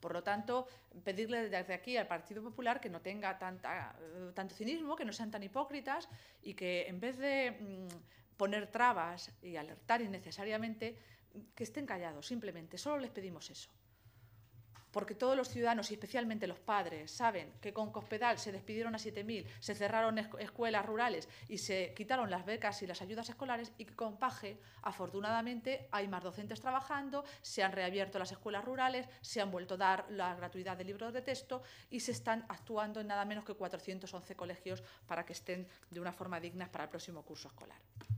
Por lo tanto, pedirle desde aquí al Partido Popular que no tenga tanto cinismo, que no sean tan hipócritas y que en vez de poner trabas y alertar innecesariamente, que estén callados, simplemente. Solo les pedimos eso. Porque todos los ciudadanos, y especialmente los padres, saben que con Cospedal se despidieron a 7.000, se cerraron escuelas rurales y se quitaron las becas y las ayudas escolares, y que con Paje, afortunadamente, hay más docentes trabajando, se han reabierto las escuelas rurales, se han vuelto a dar la gratuidad de libros de texto y se están actuando en nada menos que 411 colegios para que estén de una forma digna para el próximo curso escolar.